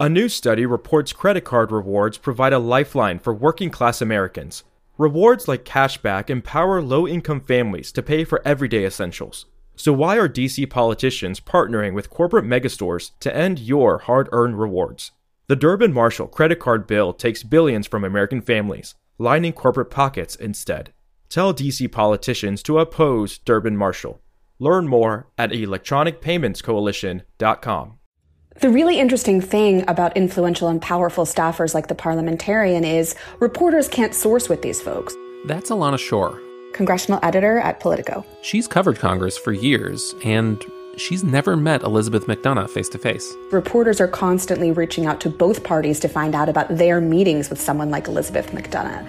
A new study reports credit card rewards provide a lifeline for working-class Americans. Rewards like cashback empower low-income families to pay for everyday essentials. So why are DC politicians partnering with corporate megastores to end your hard-earned rewards? The Durbin-Marshall credit card bill takes billions from American families, lining corporate pockets instead. Tell DC politicians to oppose Durbin-Marshall. Learn more at electronicpaymentscoalition.com. The really interesting thing about influential and powerful staffers like the Parliamentarian is reporters can't source with these folks. That's Alana Shore, congressional editor at Politico. She's covered Congress for years, and she's never met Elizabeth McDonough face-to-face. Reporters are constantly reaching out to both parties to find out about their meetings with someone like Elizabeth McDonough.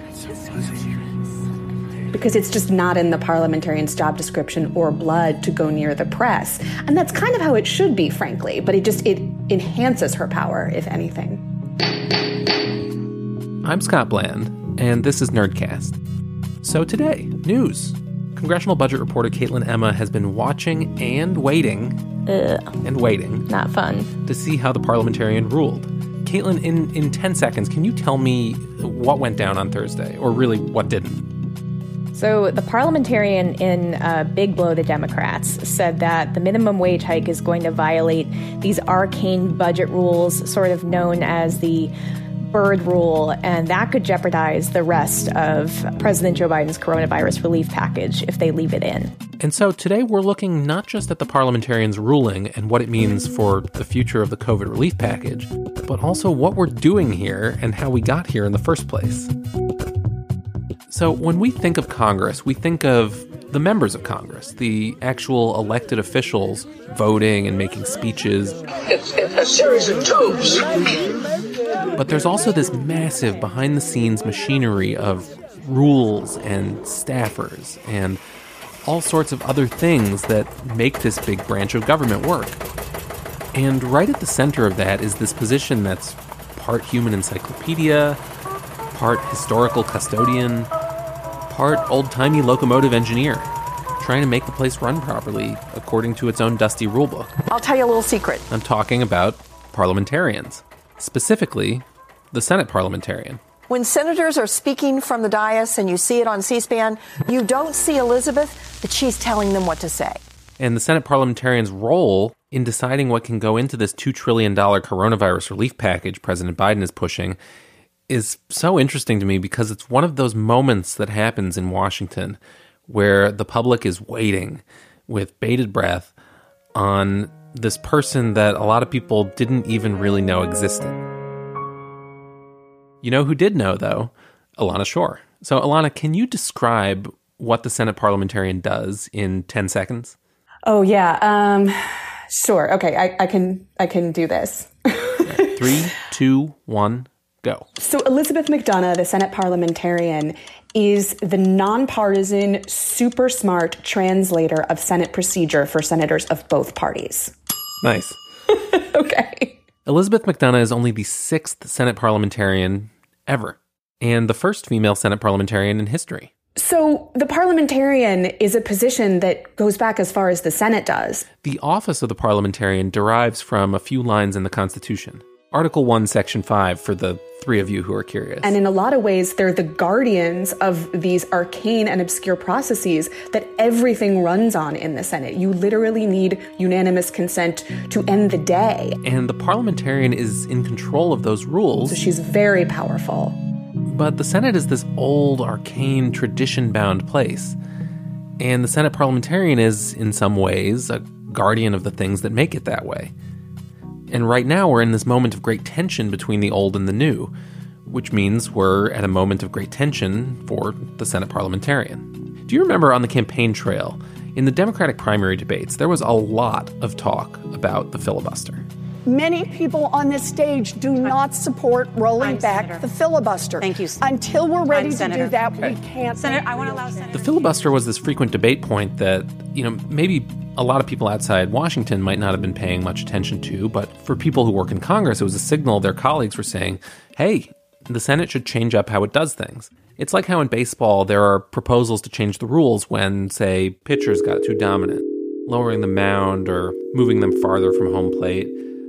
Because it's just not in the parliamentarian's job description or blood to go near the press. And that's kind of how it should be, frankly, but it enhances her power, if anything. I'm Scott Bland, and this is Nerdcast. So today, news. Congressional budget reporter Caitlin Emma has been watching and waiting, not fun, to see how the parliamentarian ruled. Caitlin, in 10 seconds, can you tell me what went down on Thursday, or really what didn't? So the parliamentarian in Big Blow the Democrats said that the minimum wage hike is going to violate these arcane budget rules, sort of known as the Byrd Rule, and that could jeopardize the rest of President Joe Biden's coronavirus relief package if they leave it in. And so today we're looking not just at the parliamentarian's ruling and what it means for the future of the COVID relief package, but also what we're doing here and how we got here in the first place. So when we think of Congress, we think of the members of Congress, the actual elected officials voting and making speeches. It's a series of tubes. But there's also this massive behind-the-scenes machinery of rules and staffers and all sorts of other things that make this big branch of government work. And right at the center of that is this position that's part human encyclopedia, part historical custodian, part old-timey locomotive engineer, trying to make the place run properly according to its own dusty rulebook. I'll tell you a little secret. I'm talking about parliamentarians, specifically the Senate parliamentarian. When senators are speaking from the dais and you see it on C-SPAN, you don't see Elizabeth, but she's telling them what to say. And the Senate parliamentarian's role in deciding what can go into this $2 trillion coronavirus relief package President Biden is pushing is so interesting to me because it's one of those moments that happens in Washington where the public is waiting with bated breath on this person that a lot of people didn't even really know existed. You know who did know, though? Alana Shore. So, Alana, can you describe what the Senate parliamentarian does in 10 seconds? Oh, yeah. Sure. Okay, I can do this. 3, 2, 1. Go. So Elizabeth McDonough, the Senate parliamentarian, is the nonpartisan, super smart translator of Senate procedure for senators of both parties. Nice. Okay. Elizabeth McDonough is only the 6th Senate parliamentarian ever, and the first female Senate parliamentarian in history. So the parliamentarian is a position that goes back as far as the Senate does. The office of the parliamentarian derives from a few lines in the Constitution. Article 1, Section 5, for the three of you who are curious. And in a lot of ways, they're the guardians of these arcane and obscure processes that everything runs on in the Senate. You literally need unanimous consent to end the day. And the parliamentarian is in control of those rules. So she's very powerful. But the Senate is this old, arcane, tradition-bound place. And the Senate parliamentarian is, in some ways, a guardian of the things that make it that way. And right now we're in this moment of great tension between the old and the new, which means we're at a moment of great tension for the Senate parliamentarian. Do you remember on the campaign trail, in the Democratic primary debates, there was a lot of talk about the filibuster? Many people on this stage do not support rolling back the filibuster. Thank you. Until we're ready to Senator. do that, Okay. we can't. Senator, I want to allow Senator. The filibuster was this frequent debate point that, maybe a lot of people outside Washington might not have been paying much attention to, but for people who work in Congress, it was a signal their colleagues were saying, hey, the Senate should change up how it does things. It's like how in baseball there are proposals to change the rules when, say, pitchers got too dominant, lowering the mound or moving them farther from home plate.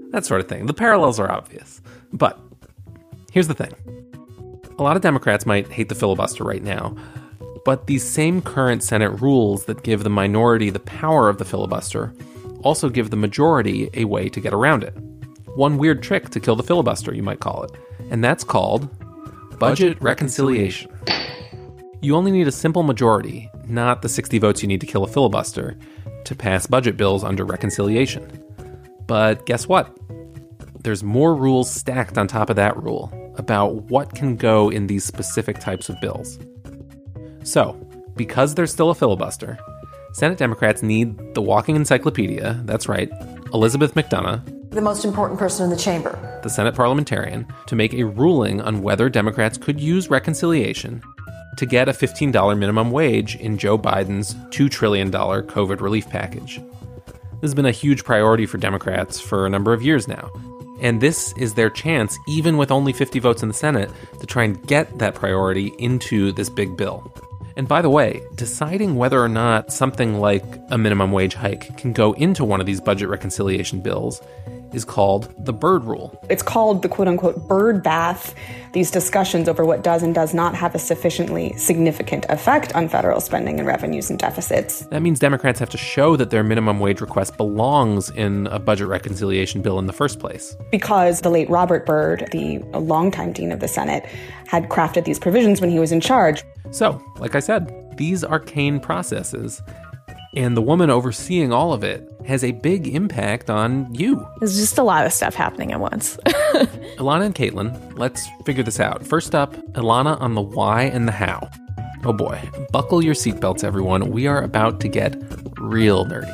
that sort of thing. The parallels are obvious. But here's the thing. A lot of Democrats might hate the filibuster right now, but these same current Senate rules that give the minority the power of the filibuster also give the majority a way to get around it. One weird trick to kill the filibuster, you might call it, and that's called budget reconciliation. You only need a simple majority, not the 60 votes you need to kill a filibuster, to pass budget bills under reconciliation. But guess what? There's more rules stacked on top of that rule about what can go in these specific types of bills. So, because there's still a filibuster, Senate Democrats need the walking encyclopedia, that's right, Elizabeth McDonough, the most important person in the chamber, the Senate parliamentarian, to make a ruling on whether Democrats could use reconciliation to get a $15 minimum wage in Joe Biden's $2 trillion COVID relief package. This has been a huge priority for Democrats for a number of years now. And this is their chance, even with only 50 votes in the Senate, to try and get that priority into this big bill. And by the way, deciding whether or not something like a minimum wage hike can go into one of these budget reconciliation bills is called the Byrd Rule. It's called the quote-unquote Byrd bath, these discussions over what does and does not have a sufficiently significant effect on federal spending and revenues and deficits. That means Democrats have to show that their minimum wage request belongs in a budget reconciliation bill in the first place. Because the late Robert Byrd, the longtime dean of the Senate, had crafted these provisions when he was in charge. So, like I said, these arcane processes, and the woman overseeing all of it has a big impact on you. There's just a lot of stuff happening at once. Ilana and Caitlin, let's figure this out. First up, Ilana on the why and the how. Oh boy, buckle your seatbelts, everyone. We are about to get real nerdy.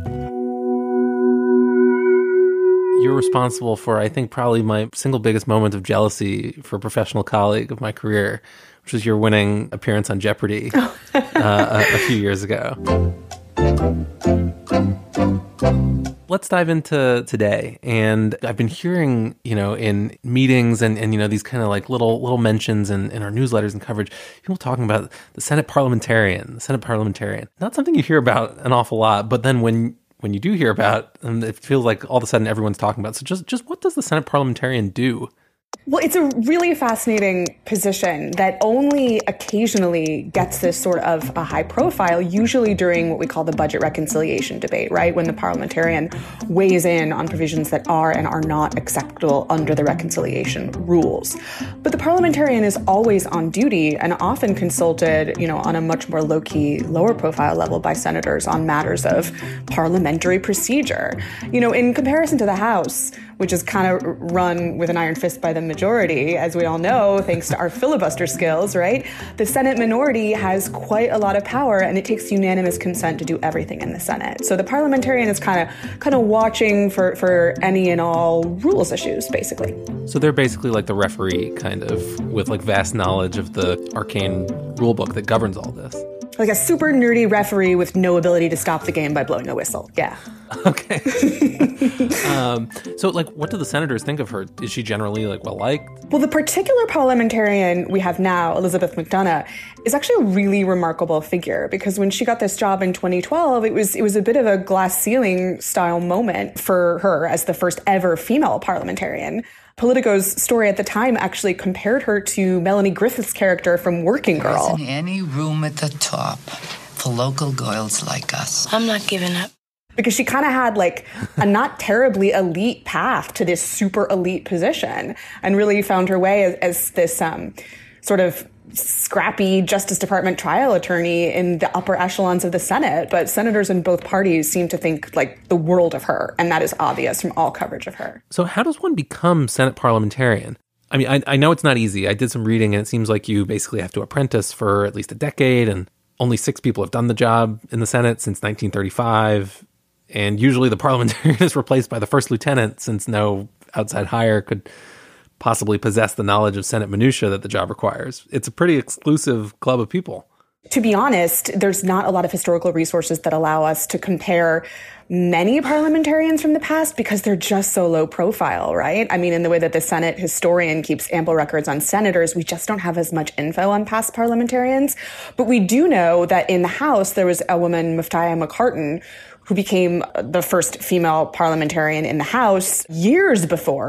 You're responsible for, I think, probably my single biggest moment of jealousy for a professional colleague of my career, which was your winning appearance on Jeopardy a few years ago. Let's dive into today. And I've been hearing, in meetings and these kind of like little mentions in our newsletters and coverage, people talking about the Senate parliamentarian. Not something you hear about an awful lot, but then when you do hear about, it feels like all of a sudden everyone's talking about. So just what does the Senate parliamentarian do? Well, it's a really fascinating position that only occasionally gets this sort of a high profile, usually during what we call the budget reconciliation debate, right? When the parliamentarian weighs in on provisions that are and are not acceptable under the reconciliation rules. But the parliamentarian is always on duty and often consulted, on a much more low-key, lower profile level by senators on matters of parliamentary procedure. In comparison to the House, which is kind of run with an iron fist by the majority, as we all know, thanks to our filibuster skills, right? The Senate minority has quite a lot of power, and it takes unanimous consent to do everything in the Senate. So the parliamentarian is kind of watching for any and all rules issues, basically. So they're basically like the referee, kind of, with like vast knowledge of the arcane rule book that governs all this. Like a super nerdy referee with no ability to stop the game by blowing a whistle. Yeah. Okay. So, what do the senators think of her? Is she generally, well-liked? Well, the particular parliamentarian we have now, Elizabeth McDonough, is actually a really remarkable figure because when she got this job in 2012, it was a bit of a glass ceiling style moment for her as the first ever female parliamentarian. Politico's story at the time actually compared her to Melanie Griffith's character from Working Girl. There isn't any room at the top for local girls like us. I'm not giving up. Because she kind of had a not terribly elite path to this super elite position and really found her way as this sort of scrappy Justice Department trial attorney in the upper echelons of the Senate. But senators in both parties seem to think the world of her. And that is obvious from all coverage of her. So how does one become Senate parliamentarian? I mean, I know it's not easy. I did some reading and it seems like you basically have to apprentice for at least a decade. And only 6 people have done the job in the Senate since 1935. And usually the parliamentarian is replaced by the first lieutenant since no outside hire could possibly possess the knowledge of Senate minutia that the job requires. It's a pretty exclusive club of people. To be honest, there's not a lot of historical resources that allow us to compare many parliamentarians from the past because they're just so low profile, right? I mean, in the way that the Senate historian keeps ample records on senators, we just don't have as much info on past parliamentarians. But we do know that in the House, there was a woman, Muftiah McCartin, who became the first female parliamentarian in the House years before,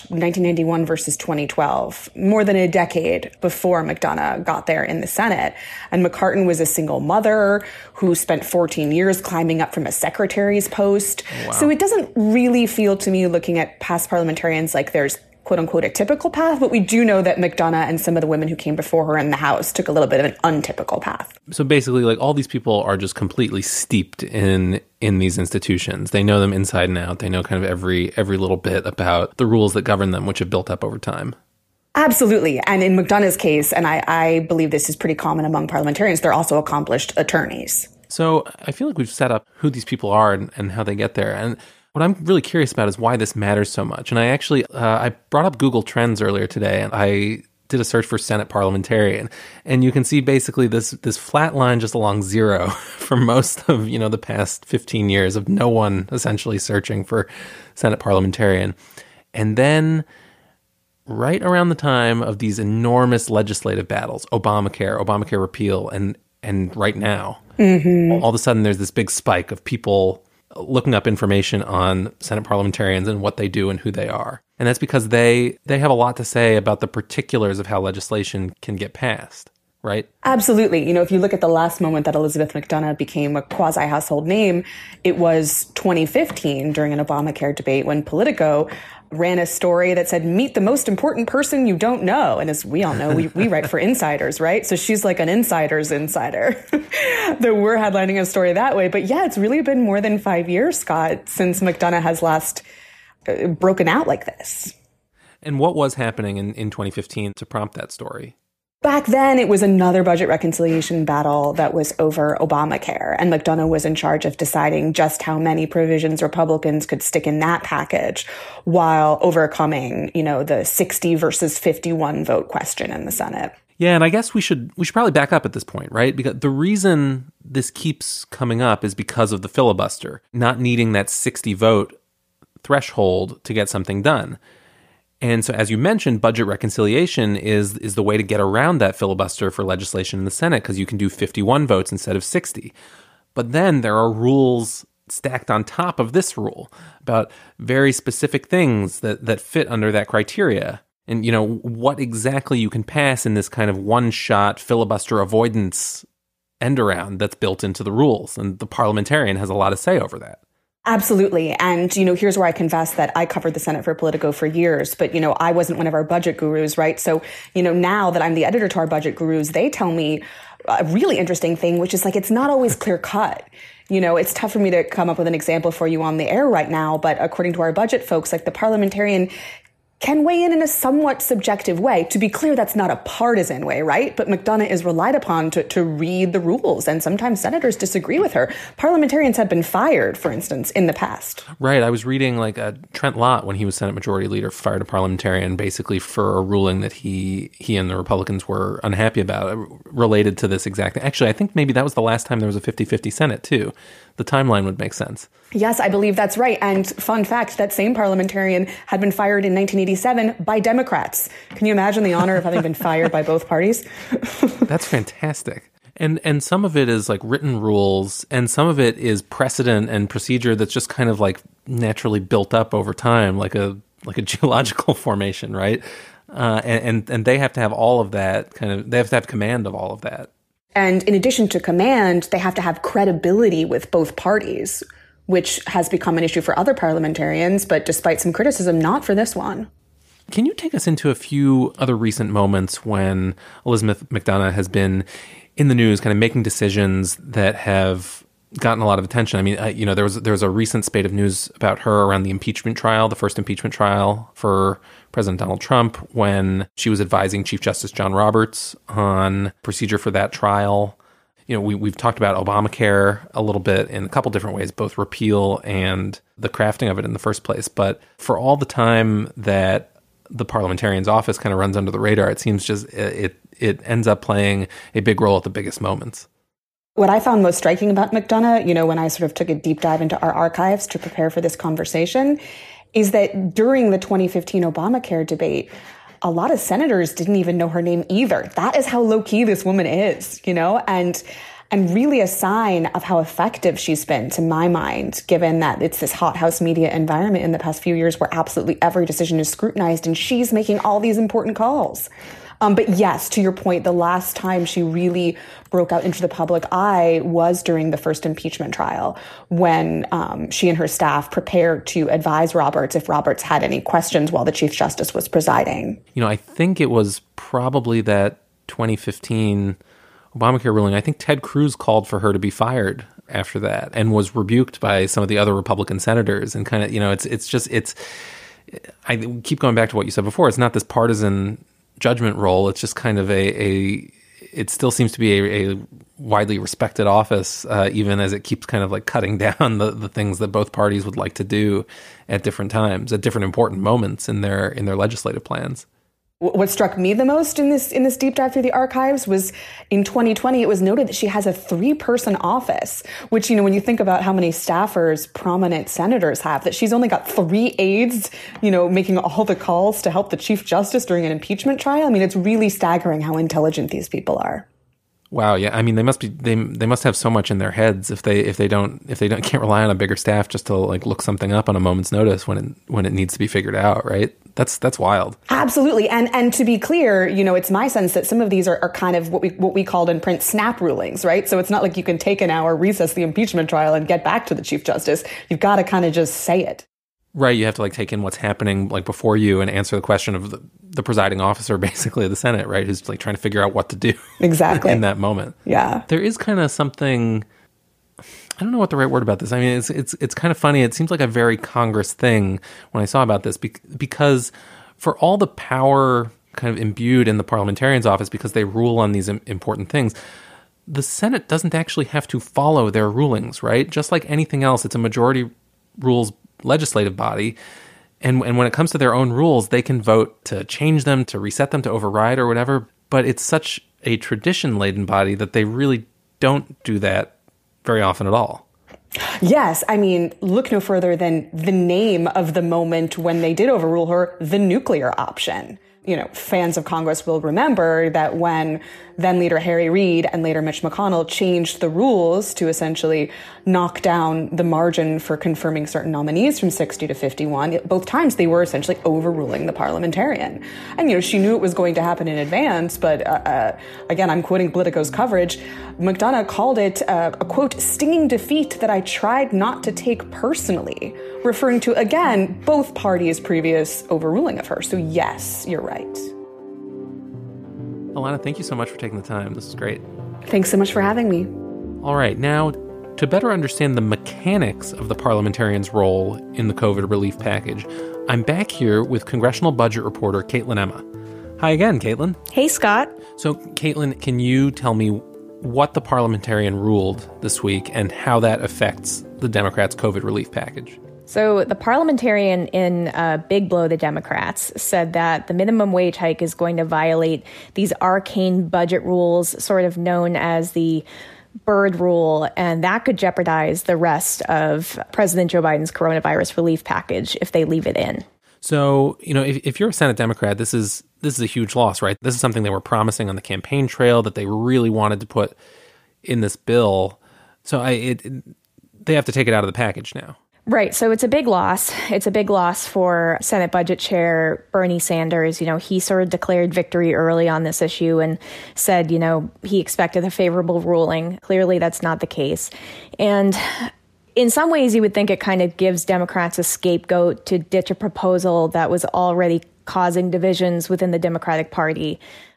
1991 versus 2012, more than a decade before McDonough got there in the Senate. And McCartin was a single mother who spent 14 years climbing up from a secretary's post. Wow. So it doesn't really feel to me, looking at past parliamentarians, like there's quote unquote a typical path, but we do know that McDonough and some of the women who came before her in the House took a little bit of an untypical path. So basically, like, all these people are just completely steeped in these institutions. They know them inside and out. They know kind of every little bit about the rules that govern them, which have built up over time. Absolutely. And in McDonough's case, and I believe this is pretty common among parliamentarians, they're also accomplished attorneys. So I feel like we've set up who these people are and how they get there. And what I'm really curious about is why this matters so much. And I actually, I brought up Google Trends earlier today, and I did a search for Senate parliamentarian. And you can see basically this flat line just along zero for most of, the past 15 years of no one essentially searching for Senate parliamentarian. And then right around the time of these enormous legislative battles, Obamacare repeal, and right now, all of a sudden there's this big spike of people looking up information on Senate parliamentarians and what they do and who they are. And that's because they have a lot to say about the particulars of how legislation can get passed, right? Absolutely. If you look at the last moment that Elizabeth McDonough became a quasi-household name, it was 2015 during an Obamacare debate when Politico ran a story that said, meet the most important person you don't know. And as we all know, we write for insiders, right? So she's like an insider's insider that we're headlining a story that way. But yeah, it's really been more than 5 years, Scott, since McDonough has last broken out like this. And what was happening in 2015 to prompt that story? Back then, it was another budget reconciliation battle that was over Obamacare, and McDonough was in charge of deciding just how many provisions Republicans could stick in that package while overcoming, the 60 versus 51 vote question in the Senate. Yeah, and I guess we should probably back up at this point, right? Because the reason this keeps coming up is because of the filibuster, not needing that 60 vote threshold to get something done. And so, as you mentioned, budget reconciliation is the way to get around that filibuster for legislation in the Senate, because you can do 51 votes instead of 60. But then there are rules stacked on top of this rule about very specific things that fit under that criteria. And, what exactly you can pass in this kind of one-shot filibuster avoidance end-around that's built into the rules. And the parliamentarian has a lot to say over that. Absolutely. And, here's where I confess that I covered the Senate for Politico for years, but, I wasn't one of our budget gurus, right? So, now that I'm the editor to our budget gurus, they tell me a really interesting thing, which is like, it's not always clear cut. It's tough for me to come up with an example for you on the air right now, but according to our budget folks, like the parliamentarian can weigh in a somewhat subjective way. To be clear, that's not a partisan way, right? But McDonough is relied upon to read the rules, and sometimes senators disagree with her. Parliamentarians have been fired, for instance, in the past. Right. I was reading Trent Lott, when he was Senate Majority Leader, fired a parliamentarian basically for a ruling that he and the Republicans were unhappy about related to this exact thing. Actually, I think maybe that was the last time there was a 50-50 Senate, too. The timeline would make sense. Yes, I believe that's right. And fun fact, that same parliamentarian had been fired in 1987 by Democrats. Can you imagine the honor of having been fired by both parties? That's fantastic. And some of it is like written rules, and some of it is precedent and procedure that's just kind of like naturally built up over time, like a geological formation, right? And they have to have all of that they have to have command of all of that. And in addition to command, they have to have credibility with both parties, which has become an issue for other parliamentarians, but despite some criticism, not for this one. Can you take us into a few other recent moments when Elizabeth McDonough has been in the news, kind of making decisions that have gotten a lot of attention? I mean, there was a recent spate of news about her around the impeachment trial, the first impeachment trial for President Donald Trump, when she was advising Chief Justice John Roberts on procedure for that trial. We've talked about Obamacare a little bit in a couple different ways, both repeal and the crafting of it in the first place. But for all the time that the parliamentarian's office kind of runs under the radar, it seems just it ends up playing a big role at the biggest moments. What I found most striking about McDonough, when I sort of took a deep dive into our archives to prepare for this conversation, is that during the 2015 Obamacare debate, a lot of senators didn't even know her name either. That is how low-key this woman is, And and really a sign of how effective she's been, to my mind, given that it's this hothouse media environment in the past few years where absolutely every decision is scrutinized and she's making all these important calls. But yes, to your point, the last time she really broke out into the public eye was during the first impeachment trial, when she and her staff prepared to advise Roberts if Roberts had any questions while the Chief Justice was presiding. I think it was probably that 2015 Obamacare ruling. I think Ted Cruz called for her to be fired after that and was rebuked by some of the other Republican senators. And kind of, I keep going back to what you said before. It's not this partisan judgment role. It's just kind of it still seems to be a widely respected office, even as it keeps kind of like cutting down the things that both parties would like to do at different times, at different important moments in their legislative plans. What struck me the most in this deep dive through the archives was in 2020, it was noted that she has a 3-person office, which, when you think about how many staffers prominent senators have, that she's only got 3 aides, making all the calls to help the Chief Justice during an impeachment trial. I mean, it's really staggering how intelligent these people are. Wow, yeah. I mean, they must have so much in their heads if they can't rely on a bigger staff just to like look something up on a moment's notice when it needs to be figured out, right? That's wild. Absolutely. And to be clear, it's my sense that some of these are kind of what we called in print snap rulings, right? So it's not like you can take an hour, recess the impeachment trial and get back to the Chief Justice. You've got to kind of just say it. Right, you have to like take in what's happening like before you and answer the question of the presiding officer, basically of the Senate, right? Who's like trying to figure out what to do exactly in that moment. Yeah, there is kind of something. I don't know what the right word about this. I mean, it's kind of funny. It seems like a very Congress thing when I saw about this because for all the power kind of imbued in the parliamentarian's office because they rule on these important things, the Senate doesn't actually have to follow their rulings, right? Just like anything else, it's a majority rules legislative body. And when it comes to their own rules, they can vote to change them, to reset them, to override or whatever. But it's such a tradition-laden body that they really don't do that very often at all. Yes. I mean, look no further than the name of the moment when they did overrule her, the nuclear option. Fans of Congress will remember that when then leader Harry Reid and later Mitch McConnell changed the rules to essentially knock down the margin for confirming certain nominees from 60 to 51, both times they were essentially overruling the parliamentarian. And, she knew it was going to happen in advance, but again, I'm quoting Politico's coverage. McDonough called it a, quote, stinging defeat that I tried not to take personally, referring to, again, both parties' previous overruling of her. So yes, you're right. Alana, thank you so much for taking the time. This is great. Thanks so much for having me. All right, now, to better understand the mechanics of the parliamentarian's role in the COVID relief package, I'm back here with congressional budget reporter Caitlin Emma. Hi again, Caitlin. Hey, Scott. So, Caitlin, can you tell me what the parliamentarian ruled this week and how that affects the Democrats' COVID relief package? So the parliamentarian in Big Blow the Democrats said that the minimum wage hike is going to violate these arcane budget rules, sort of known as the Byrd rule, and that could jeopardize the rest of President Joe Biden's coronavirus relief package if they leave it in. So, if you're a Senate Democrat, this is a huge loss, right? This is something they were promising on the campaign trail that they really wanted to put in this bill. So they have to take it out of the package now. Right. So it's a big loss. It's a big loss for Senate Budget Chair Bernie Sanders. He sort of declared victory early on this issue and said, he expected a favorable ruling. Clearly, that's not the case. And in some ways, you would think it kind of gives Democrats a scapegoat to ditch a proposal that was already causing divisions within the Democratic Party,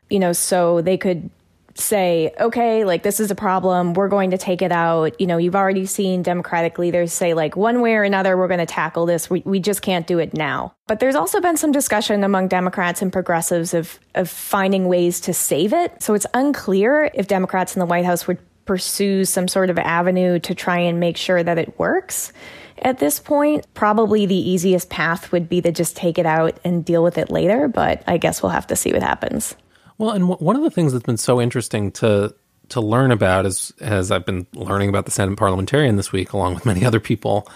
so they could say, okay, like this is a problem, we're going to take it out. You've already seen Democratic leaders say like one way or another, we're going to tackle this. We just can't do it now. But there's also been some discussion among Democrats and progressives of finding ways to save it. So it's unclear if Democrats in the White House would pursue some sort of avenue to try and make sure that it works. At this point, probably the easiest path would be to just take it out and deal with it later. But I guess we'll have to see what happens. Well, and one of the things that's been so interesting to learn about, as I've been learning about the Senate parliamentarian this week, along with many other people,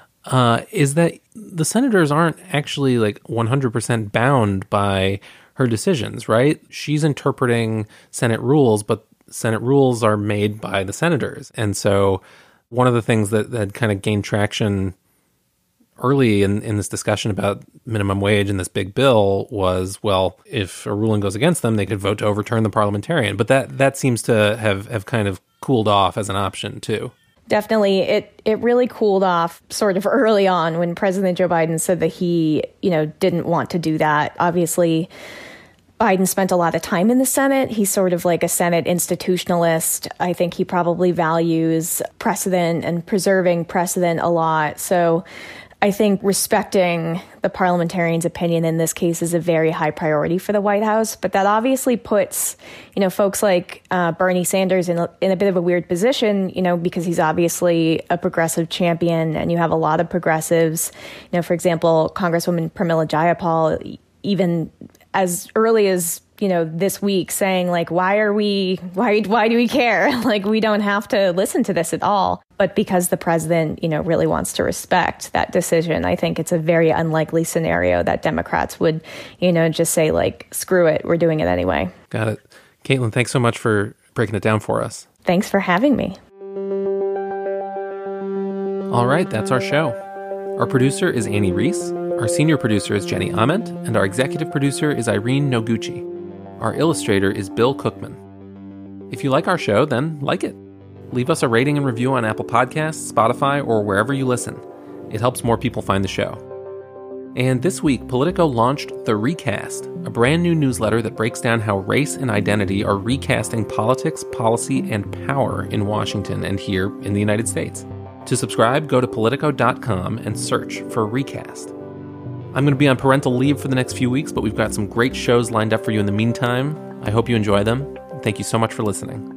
is that the senators aren't actually like 100% bound by her decisions, right? She's interpreting Senate rules, but Senate rules are made by the senators. And so one of the things that kind of gained traction early in this discussion about minimum wage and this big bill was, well, if a ruling goes against them, they could vote to overturn the parliamentarian. But that seems to have kind of cooled off as an option, too. Definitely. It really cooled off sort of early on when President Joe Biden said that he, didn't want to do that. Obviously, Biden spent a lot of time in the Senate. He's sort of like a Senate institutionalist. I think he probably values precedent and preserving precedent a lot. So I think respecting the parliamentarian's opinion in this case is a very high priority for the White House. But that obviously puts, folks like Bernie Sanders in a bit of a weird position, because he's obviously a progressive champion, and you have a lot of progressives. For example, Congresswoman Pramila Jayapal, even as early as this week, saying like, why do we care? Like, we don't have to listen to this at all. But because the president, really wants to respect that decision, I think it's a very unlikely scenario that Democrats would, just say like, screw it, we're doing it anyway. Got it. Caitlin, thanks so much for breaking it down for us. Thanks for having me. All right, that's our show. Our producer is Annie Reese. Our senior producer is Jenny Ament, and our executive producer is Irene Noguchi. Our illustrator is Bill Cookman. If you like our show, then like it. Leave us a rating and review on Apple Podcasts, Spotify, or wherever you listen. It helps more people find the show. And this week, Politico launched The Recast, a brand new newsletter that breaks down how race and identity are recasting politics, policy, and power in Washington and here in the United States. To subscribe, go to Politico.com and search for Recast. I'm going to be on parental leave for the next few weeks, but we've got some great shows lined up for you in the meantime. I hope you enjoy them. Thank you so much for listening.